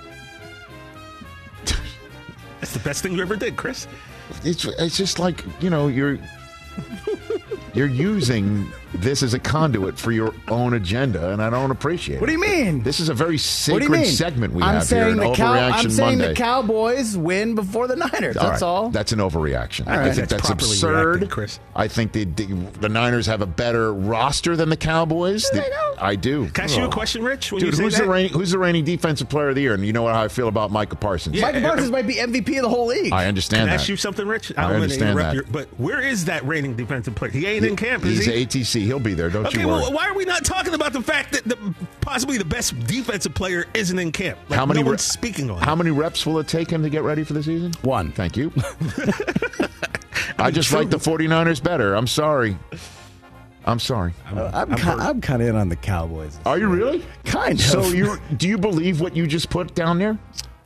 That's the best thing you ever did, Chris. It's, it's just like, you know, you're... You're using this as a conduit for your own agenda, and I don't appreciate it. What do you mean? This is a very sacred segment we I'm have saying here, an the Cow- Overreaction I'm saying Monday. the Cowboys win before the Niners. All That's right. all. That's an overreaction. All I right. think That's that's properly absurd. reacting, Chris. I think the, the the Niners have a better roster than the Cowboys. Do they The- know? I do. Can I ask you a question, Rich? When Dude, you say who's that? the reigning, who's the reigning defensive player of the year? And you know how I feel about Micah Parsons. Yeah. Micah Parsons might be M V P of the whole league. I understand Can I that. ask you something, Rich? I don't wanna understand interrupt that. Your, but where is that reigning defensive player? He ain't in camp, is He's he? A T C. He'll be there. Don't Okay, you worry. well, why are we not talking about the fact that the, possibly the best defensive player isn't in camp? Like, how many no re- one's speaking on How it. many reps will it take him to get ready for the season? One. Thank you. I, mean, just true. like the 49ers better. I'm sorry. I'm sorry. Uh, I'm, I'm, I'm kind of in on the Cowboys. Are you really? Kind of. So you do you believe what you just put down there?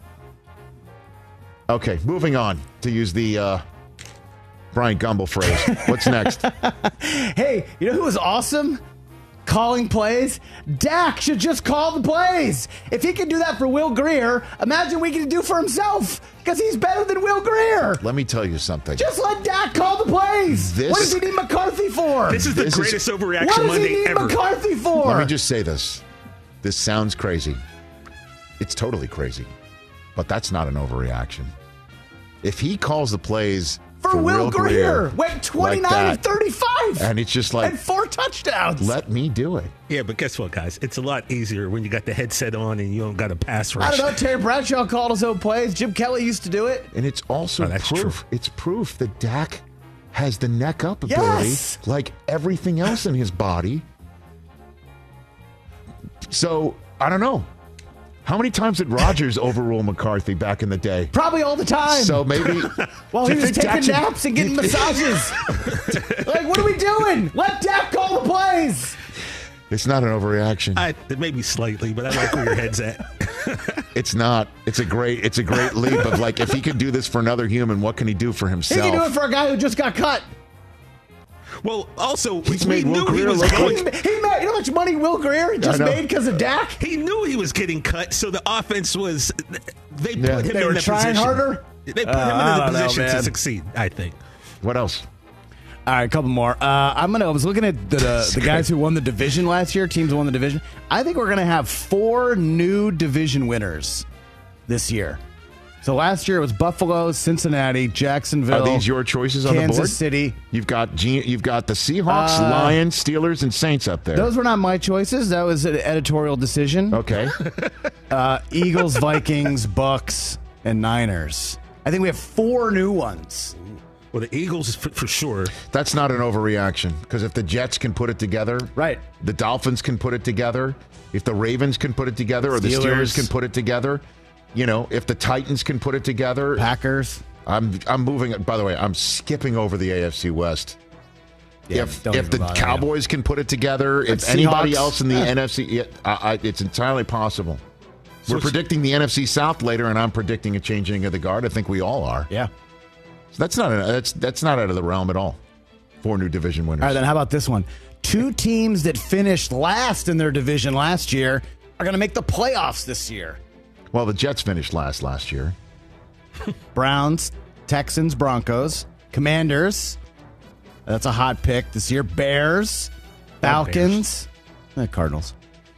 Okay, moving on to use the uh, Brian Gumble phrase. What's next? Hey, you know who was awesome? Calling plays. Dak should just call the plays. If he can do that for Will Greer, imagine what he can do for himself, because he's better than Will Greer. Let me tell you something. Just let Dak call the plays. This- what does he need McCarthy for? This is the This is- greatest overreaction what does Monday he need ever. McCarthy for? Let me just say this. This sounds crazy. It's totally crazy. But that's not an overreaction. If he calls the plays for, for Will Greer, Greer went twenty-nine like of that, thirty-five, and it's just like, and four touchdowns. let me do it. Yeah, but guess what, guys? It's a lot easier when you got the headset on and you don't got a pass rush. I don't know. Terry Bradshaw called his own plays. Jim Kelly used to do it. And it's also Oh, that's proof. true. It's proof that Dak has the neck up ability, Yes. like everything else in his body. So I don't know. How many times did Rodgers overrule McCarthy back in the day? Probably all the time. So maybe While Do he you was think Dak taking should- naps and getting massages. Like, what are we doing? Let Dak call the plays. It's not an overreaction. I, maybe slightly, but I like where your head's at. It's not. It's a great. It's a great leap of like, if he can do this for another human, what can he do for He himself? can do it for a guy who just got cut. Well, also, He's we made Will knew he Greer was look going. like- He made, you know how much money Will Greer just I know. made because of Dak? He knew he was getting cut, so the offense was. They Yeah. put him They in were the trying position. harder? They put Uh, him I in the don't know, position to man. succeed. I think. What else? All right, a couple more. Uh, I'm gonna. I was looking at the the, the guys who won the division last year. Teams who won the division. I think we're gonna have four new division winners this year. So last year it was Buffalo, Cincinnati, Jacksonville. Are these your choices on Kansas the board? City. You've got G- you've got the Seahawks, Uh, Lions, Steelers, and Saints up there. Those were not my choices. That was an editorial decision. Okay. Uh, Eagles, Vikings, Bucks, and Niners. I think we have four new ones. Well, the Eagles for, for sure. That's not an overreaction, because if the Jets can put it together, right? The Dolphins can put it together. If the Ravens can put it together, or the Steelers. Steelers can put it together, you know, if the Titans can put it together, Packers. I'm I'm moving. By the way, I'm skipping over the A F C West. Yeah, if don't if the even bother, Cowboys can put it together, if Seahawks. anybody else in the Yeah. N F C, yeah, I, I, it's entirely possible. So We're it's- predicting the N F C South later, and I'm predicting a changing of the guard. I think we all are. Yeah. So that's not a, that's that's not out of the realm at all. Four new division winners. All right, then how about this one? Two teams that finished last in their division last year are going to make the playoffs this year. Well, the Jets finished last last year. Browns, Texans, Broncos, Commanders. That's a hot pick this year. Bears, Falcons, eh, Cardinals.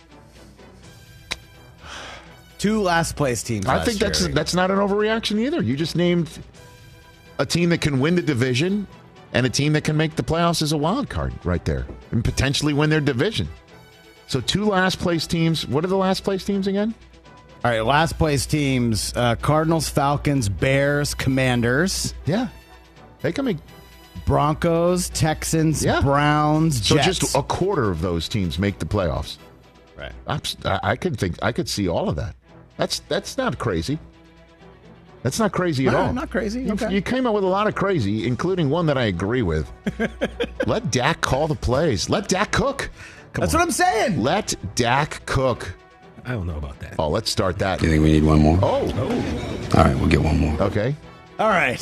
Two last place teams. I last think that's year. that's not an overreaction either. You just named a team that can win the division and a team that can make the playoffs as a wild card right there and potentially win their division. So two last place teams. What are the last place teams again? All right, last place teams: uh, Cardinals, Falcons, Bears, Commanders. Yeah, they can make Broncos, Texans, Yeah. Browns, so Jets. just a quarter of those teams make the playoffs. Right. Abs- I I could think I could see all of that. That's that's not crazy. That's not crazy at No, all. not crazy. You, Okay. you came up with a lot of crazy, including one that I agree with. Let Dak call the plays. Let Dak cook. That's what I'm saying. Let Dak cook. I don't know about that. Oh, let's start that. Do you think we need one more? Oh, All right, we'll get one more. okay. All right.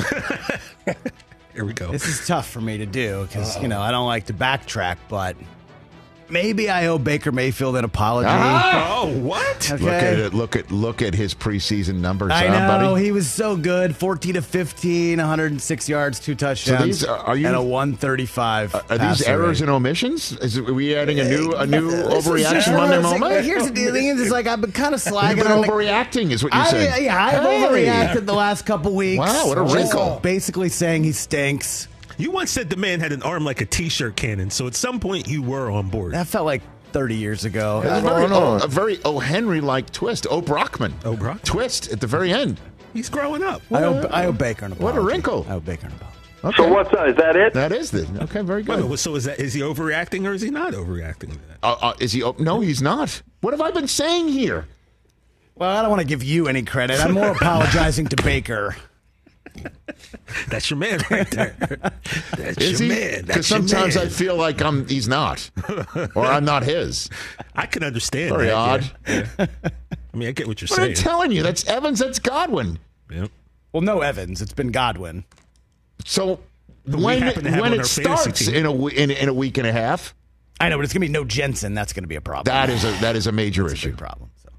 Here we go. This is tough for me to do because, you know, I don't like to backtrack, but maybe I owe Baker Mayfield an apology. Ah! Oh, what? Okay. Look at it. Look at look at his preseason numbers, I huh, know. buddy. He was so good. fourteen to fifteen, one hundred six yards, two touchdowns, these are- are you- and a one thirty-five. Are these errors and omissions? Is it, are we adding a new a new overreaction Monday moment? Here's the deal. The thing is, it's like I've been kind of You've slagging been on the overreacting, is what you're I, saying. yeah, I've Hey. overreacted the last couple weeks. Wow, what a Just wrinkle. Basically saying he stinks. You once said the man had an arm like a T-shirt cannon, so at some point you were on board. That felt like thirty years ago. It's a very, O, a very O. Henry-like twist. O. Brockman. O. Brockman. Twist at the very end. He's growing up. I owe, I owe Baker an What apology. a wrinkle. I owe Baker an apology. Okay. So what's that? Is that it? That is the okay. Very Wait good. a minute, so is that is he overreacting or is he not overreacting to that? Uh, uh, is he? Oh, no, he's not. What have I been saying here? Well, I don't want to give you any credit. I'm more apologizing to Baker. That's your man right there. That's Is your he? man. Because That's your sometimes man. I feel like I'm. He's not, or I'm not his. I can understand. Very that, odd. yeah. Yeah. I mean, I get what you're But saying. I'm telling you, that's Evans. That's Godwin. Yep. Well, no Evans. It's been Godwin. So we when happen to have when on it our fantasy starts team. in a w- in, in a week and a half, I know, but it's going to be no Jensen. That's going to be a problem. that is a that is a major That's a issue. big problem. So.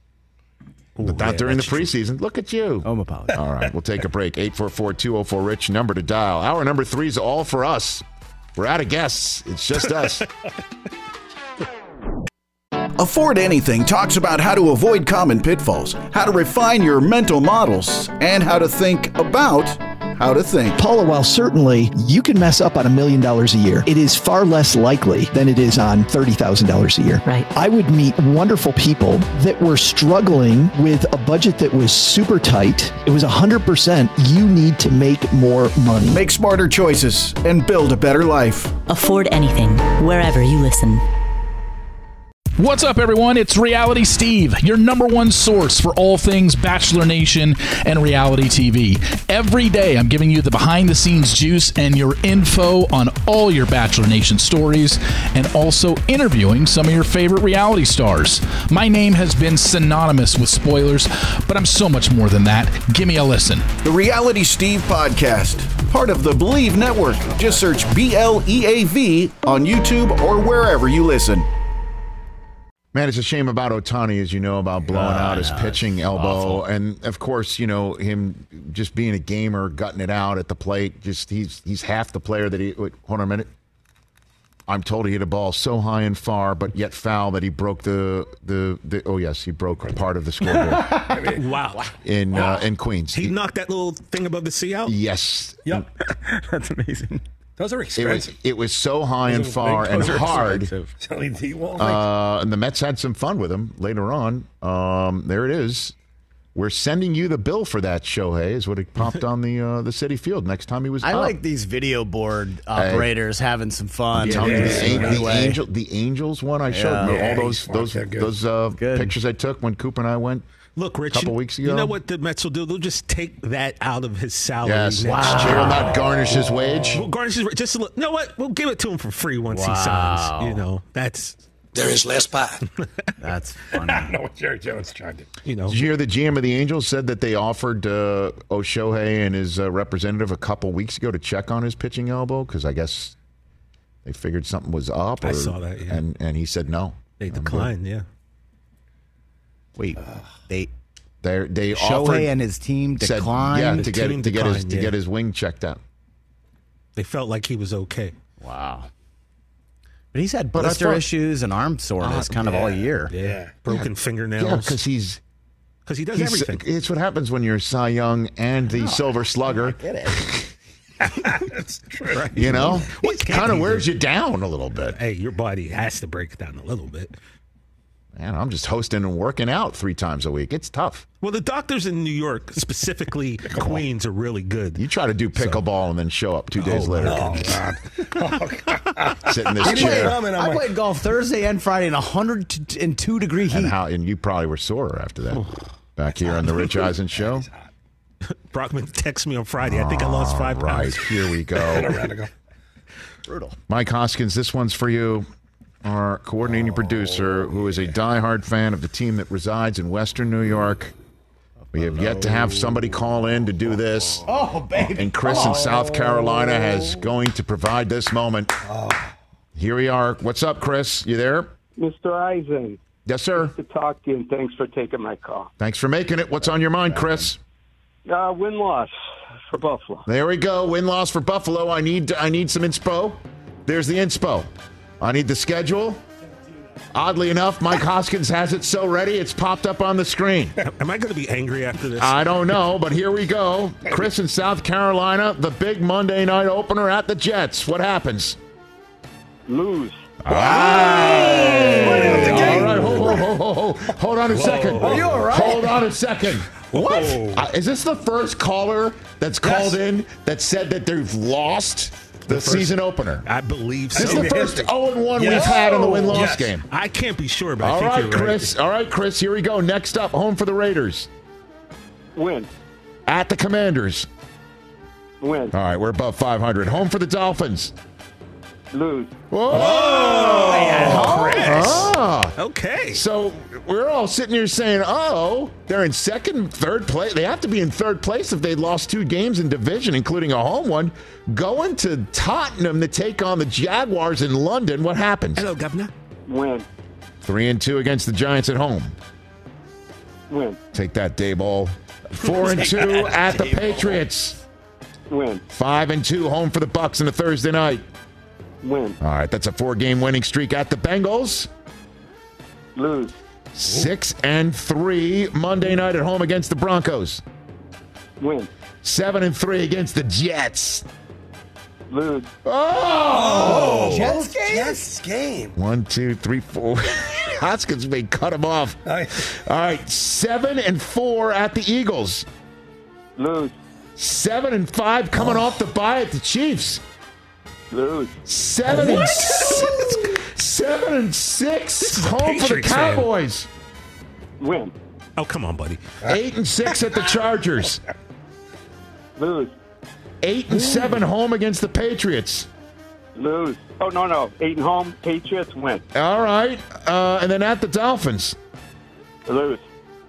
But not yeah, during the that's true. preseason. Look at you. Oh, I'm apologizing. All right, we'll take a break. eight four four, two oh four, RICH, number to dial. Hour number three is all for us. We're out of guests. It's just us. Afford Anything talks about how to avoid common pitfalls, how to refine your mental models, and how to think about how to think. Paula, while certainly you can mess up on a million dollars a year, it is far less likely than it is on thirty thousand dollars a year. Right. I would meet wonderful people that were struggling with a budget that was super tight. It was one hundred percent you need to make more money. Make smarter choices and build a better life. Afford Anything, wherever you listen. What's up, everyone? It's Reality Steve, your number one source for all things Bachelor Nation and reality T V. Every day, I'm giving you the behind-the-scenes juice and your info on all your Bachelor Nation stories, and also interviewing some of your favorite reality stars. My name has been synonymous with spoilers, but I'm so much more than that. Give me a listen. The Reality Steve Podcast, part of the Believe Network. Just search B L E A V on YouTube or wherever you listen. Man, it's a shame about Ohtani, as you know, about blowing God, out his no, pitching elbow. awful. And, of course, you know, him just being a gamer, gutting it out at the plate. Just he's he's half the player that he wait, – hold on a minute. I'm told he hit a ball so high and far, but yet foul that he broke the – the, the oh, yes, he broke part of the scoreboard. I mean, wow. In, wow. Uh, in Queens. He knocked that little thing above the sea out? Yes. Yep. That's amazing. Those are It expensive. was, it was so high and Those are far big- and those are hard. expensive. L E D walls. Uh, and the Mets had some fun with him later on. Um, there it is. We're sending you the bill for that, Shohei, is what it popped on the uh, the City Field next time he was I up. like these video board operators having some fun. I'm telling you, the, Yeah. the, the, angel, the Angels one, I showed Yeah. you Yeah, all those he's those smart. They're good. those uh, Good. pictures I took when Cooper and I went. Look, Rich, couple you, weeks ago. you know what the Mets will do? They'll just take that out of his salary Yes, next wow. year. They will not garnish his wage. We'll garnish his just a little. You know what? We'll give it to him for free once he Wow. signs. You know, that's There is less pie. That's funny. I know what Jerry Jones tried to. you know. Did you hear the G M of the Angels said that they offered uh, O'Shohei and his uh, representative a couple weeks ago to check on his pitching elbow because I guess they figured something was up. Or, I saw that, yeah. and and he said no. They I'm good. declined. Yeah. Wait, they They they Shohei offered and his team said, declined. yeah, The to get team to get his declined, to yeah. get his wing checked out. They felt like he was okay. Wow. But he's had But I blister thought- issues and arm soreness kind of all year. Yeah. Broken Yeah, fingernails. because he's Because he does he's everything. it's what happens when you're Cy Young and the Silver Slugger. Get it? That's true. You know, What it can't kind of he wears do? you down a little bit. Hey, your body has to break down a little bit. Man, I'm just hosting and working out three times a week. It's tough. Well, the doctors in New York, specifically Queens, are really good. You try to do pickleball and then show up two days Oh, later. Oh, God. Oh, God. Sit in this He didn't chair. comment on I my- played golf Thursday and Friday in one hundred two degree heat. And how? And you probably were sore after that. Back here on the Rich Eisen Show. Brockman texted me on Friday. I think I lost five Right, pounds. here we A go. round ago. Brutal. Mike Hoskins, this one's for you. Our coordinating producer, who is a diehard fan of the team that resides in Western New York. We have yet to have somebody call in to do this. Oh, baby. And Chris in South Carolina is going to provide this moment. Here we are. What's up, Chris? You there? Mister Eisen, Yes, sir. to talk to you, and thanks for taking my call. Thanks for making it. What's on your mind, Chris? Uh, win-loss for Buffalo. There we go. Win-loss for Buffalo. I need I need some inspo. There's the inspo. I need the schedule. Oddly enough, Mike Hoskins has it so ready, it's popped up on the screen. Am I going to be angry after this? I don't know, but here we go. Chris in South Carolina, the big Monday night opener at the Jets. What happens? Lose. All right. All right. Hold, hold, hold, hold, hold. Hold on a second. Are you all right? Hold on a second. What? Uh, is this the first caller that's called in that said that they've lost the, first- season opener? I believe so. This is the first oh and one Yes. we've had in the win-loss Yes. game. I can't be sure, but I All think right, you're Chris. right. All right, Chris. Here we go. Next up, home for the Raiders. Win. At the Commanders. Win. All right, we're above five hundred. Home for the Dolphins. Lose. Whoa! Chris. Ah. Okay. So we're all sitting here saying, oh, they're in second, third place. They have to be in third place if they lost two games in division, including a home one. Going to Tottenham to take on the Jaguars in London. What happens? Hello, Governor. Win. Three and two against the Giants at home. Win. Take that, Dayball. Four and two at the Patriots. Win. Five and two home for the Bucks on a Thursday night. Win. All right, that's a four-game winning streak at the Bengals. Lose. Six and three Monday night at home against the Broncos. Win. Seven and three against the Jets. Lose. Oh! Jets game? Jets game. One, two, three, four. Hoskins may cut him off. I- All right, seven and four at the Eagles. Lose. Seven and five coming off the bye at the Chiefs. Lose. Seven and six. Seven and six. This is a Home for the Patriots fan. Cowboys. Win. Oh, come on, buddy. Eight and six at the Chargers. Lose. Eight and seven home against the Patriots. Lose. Oh, no, no. Eight and home. Patriots win. All right. Uh, and then at the Dolphins. Lose.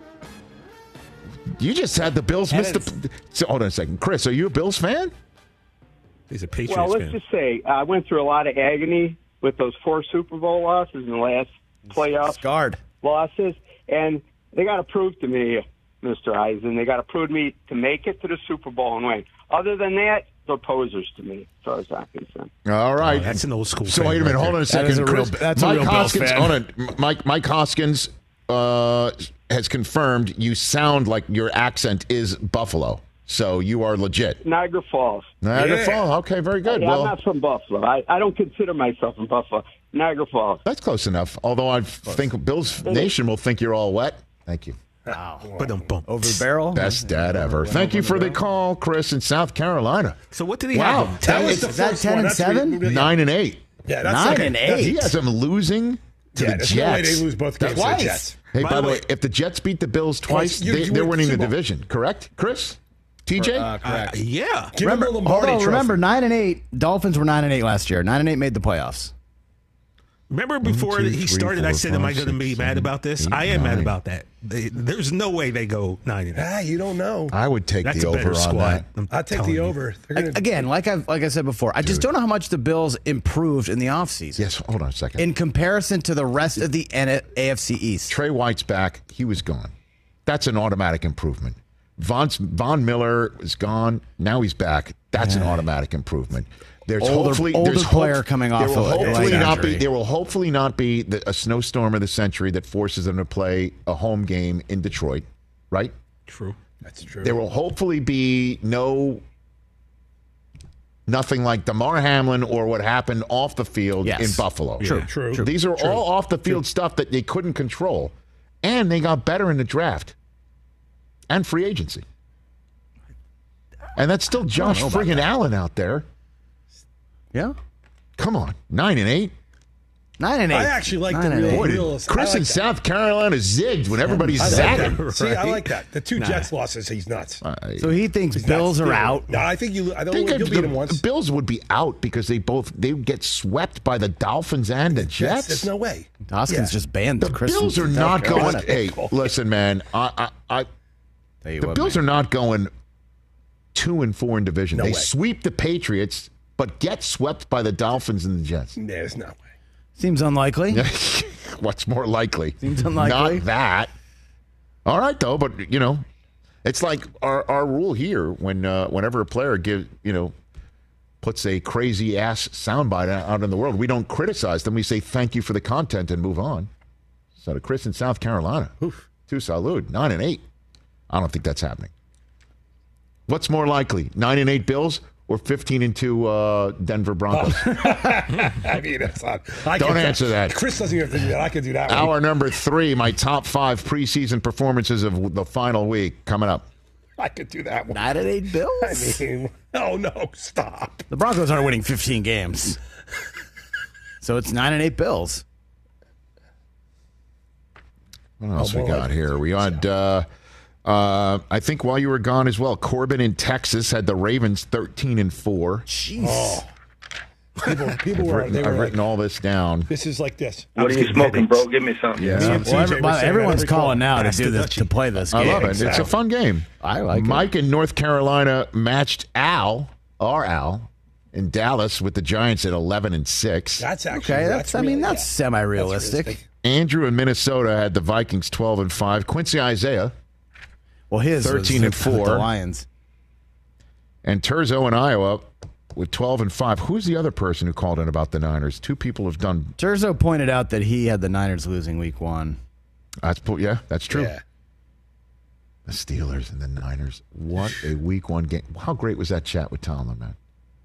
You just had the Bills miss the. So, hold on a second. Chris, are you a Bills fan? He's a Patriots Well, let's fan. just say I went through a lot of agony with those four Super Bowl losses in the last playoff Scarred. losses, and they got to prove to me, Mister Eisen, they got to prove to me to make it to the Super Bowl and win. Other than that, they're posers to me, as far as I'm concerned. All right. Oh, that's an old school So fan wait a minute. right Hold on a there. That is second. a real- Chris, that's a Mike real Bills Hoskins. fan. Hold on. Mike Mike Hoskins uh, has confirmed you sound like your accent is Buffalo. So you are legit. Niagara Falls. Niagara Yeah. Falls. Okay, very good. Yeah, well, I'm not from Buffalo. I, I don't consider myself from Buffalo. Niagara Falls. that's close enough. Although I think Bills Nation will think you're all wet. Thank you. Wow. Ba-dum-bum. Over the barrel. Best dad ever. Thank you for the call, Chris, in South Carolina. So what did he Wow. have? That was Is the that first ten one. and That's seven? re- Nine and eight. Yeah, that's Nine okay. and That's- eight. He has them losing to Yeah, the there's no way Jets. they lose both games to the Twice. Jets. Hey, By by, the the way, way- if the Jets beat the Bills twice, you- they, you they're win winning the Super Bowl. division, correct? Chris? T J? Uh, correct. Uh, yeah. Give remember, him the Lombardi although, trophy. remember, nine and eight. Dolphins were nine and eight last year. Nine and eight made the playoffs. Remember before two, he three, started, four, I said, am I five, going to be six, mad seven, about this? eight, I am nine. mad about that. They, there's no way they go nine and eight. Ah, you don't know. I would take That's the a better over on squad. that. I'm I'll take telling the you. over. They're gonna, Again, like I like I said before, I just don't know how much the Bills improved in the offseason Yes, hold on a second. in comparison to the rest of the N- A F C East. Trey White's back. He was gone. That's an automatic improvement. Von, Von Miller is gone. Now he's back. That's an automatic improvement. There's Older- hopefully older there's player hope- coming there off will of a hopefully leg not injury. be there will hopefully not be the, a snowstorm of the century that forces them to play a home game in Detroit, right? True. That's true. There will hopefully be no nothing like DeMar Hamlin or what happened off the field Yes. in Buffalo. True. True. True. These are True. all off the field stuff that they couldn't control. And they got better in the draft and free agency. And that's still Josh know about friggin' Allen out there. Yeah, Come on. Nine and eight. nine and eight. I actually like Nine the and real, eight. Boy, did real Chris I like in that. South Carolina zigged when everybody's I like zagging. that. See, I Right. like that. The two Jets losses, he's nuts. So he thinks He's Bills nuts. are Yeah. out. No, I think you. I don't. Think You'll if beat the him once. Bills would be out because they both they would get swept by the Dolphins and the Jets. There's no way. Hoskins Yeah. just banned The Chris Bills from are South not going. Carolina. Hey, listen, man. I, I, I Tell you the what, Bills man. are not going two and four in division. No they way. sweep the Patriots, but get swept by the Dolphins and the Jets. There's no way. Seems unlikely. What's more likely? Seems unlikely. Not that. All right, though, but you know, it's like our, our rule here. When uh, whenever a player gives, you know, puts a crazy ass soundbite out out in the world, we don't criticize them. We say thank you for the content and move on. So to Chris in South Carolina, Oof. to salud, nine and eight. I don't think that's happening. What's more likely, nine and eight Bills or fifteen and two uh, Denver Broncos? I mean, it's not. I Don't can- answer that. Chris doesn't even have to do that. I can do that. one. Hour number three, my top five preseason performances of the final week coming up. I could do that one. Nine and eight Bills. I mean, oh no, stop. The Broncos aren't winning fifteen games, so it's nine and eight Bills. What else Oh, we boy. got here? We had, uh, uh, I think while you were gone as well, Corbin in Texas had the Ravens thirteen and four. Jeez. Oh. People, people I've were. written, They I've were like, written all this down. this is like this. What are you smoking, bro? Give me something. Yeah. Me and Well, T J every- were well, saying that everyone's every call. calling now to Pass do the this Dutchie. to play this I game. love it. It's a fun game. I like it. Mike in North Carolina matched Al, our Al, in Dallas with the Giants at eleven and six. That's actually. Okay, that's, I mean real- that's yeah. semi-realistic. That's realistic. Andrew in Minnesota had the Vikings twelve and five. Quincy Isaiah Well, his was thirteen and with the four. Lions. and Terzo in Iowa with twelve and five. Who's the other person who called in about the Niners? Two people have done. Terzo pointed out that he had the Niners losing week one. That's yeah, that's true. Yeah. The Steelers and the Niners. What a week one game. How great was that chat with Tomlin, man?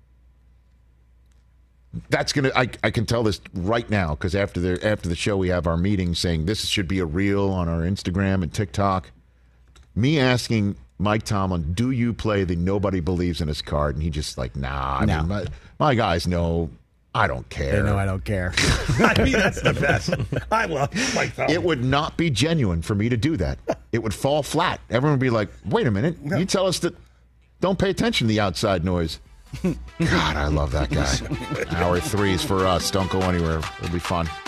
That's gonna. I, I can tell this right now because after the after the show we have our meeting saying this should be a reel on our Instagram and TikTok. Me asking Mike Tomlin, "Do you play the nobody believes in us card?" And he just like, "Nah." I No. mean, my, my guys know I don't care. They know I don't care. I mean, that's the best. I love Mike Tomlin. It would not be genuine for me to do that. It would fall flat. Everyone would be like, wait a minute. You tell us that don't pay attention to the outside noise. God, I love that guy. Hour three is for us. Don't go anywhere. It'll be fun.